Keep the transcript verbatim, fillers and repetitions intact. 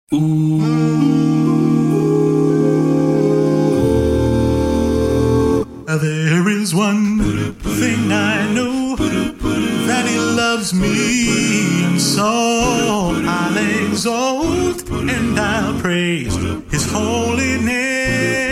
There is one thing I know, that he loves me, and so I'll exalt and I'll praise his holy name.